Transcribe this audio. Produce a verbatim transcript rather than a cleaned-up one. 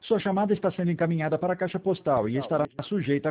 Sua chamada está sendo encaminhada para a caixa postal e estará sujeita